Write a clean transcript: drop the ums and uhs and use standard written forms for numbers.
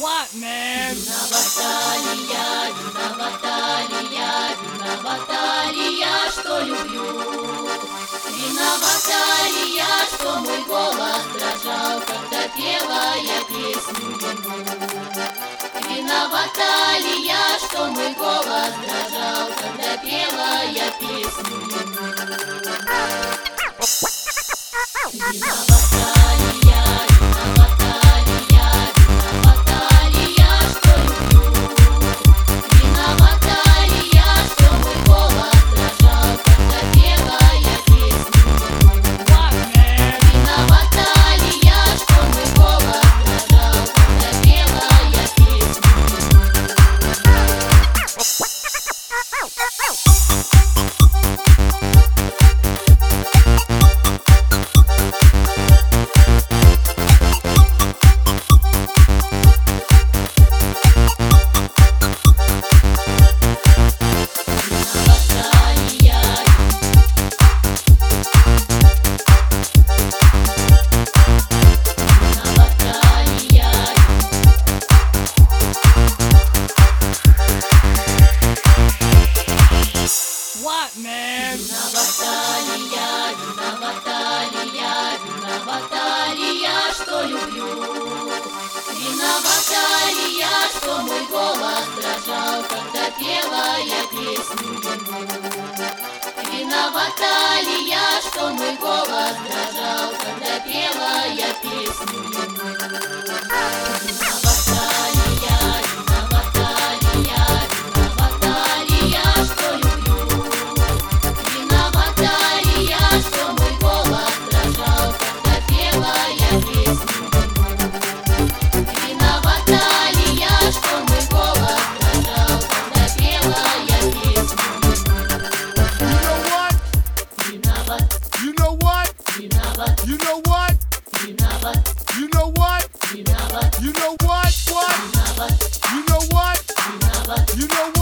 What, man? Виновата ли я, что люблю? Виновата ли я, что мой голос дрожал, когда пела я песню ему? Виновата ли я, что мой голос дрожал, когда пела я песню ему? Виновата ли я, что люблю? Виновата ли я, что мой голос дрожал, когда пела я песню ему? What, man? Виновата ли я, что мой голос дрожал, когда пела я песню ему? What, man? Виновата ли я, что люблю? Виновата ли я, что мой голос дрожал, когда пела я песню ему? Виновата ли я, что мой голос дрожал, когда пела я песню ему? Виновата ли я, что люблю? Виновата ли я, что мой голос дрожал, когда пела я песню ему? Виновата ли я, что мой голос дрожал, когда пела я песню You know what? ему? You know what? Виноват, You know what? виноват, You know what? виноват, You know what? виноват, What? виноват, You know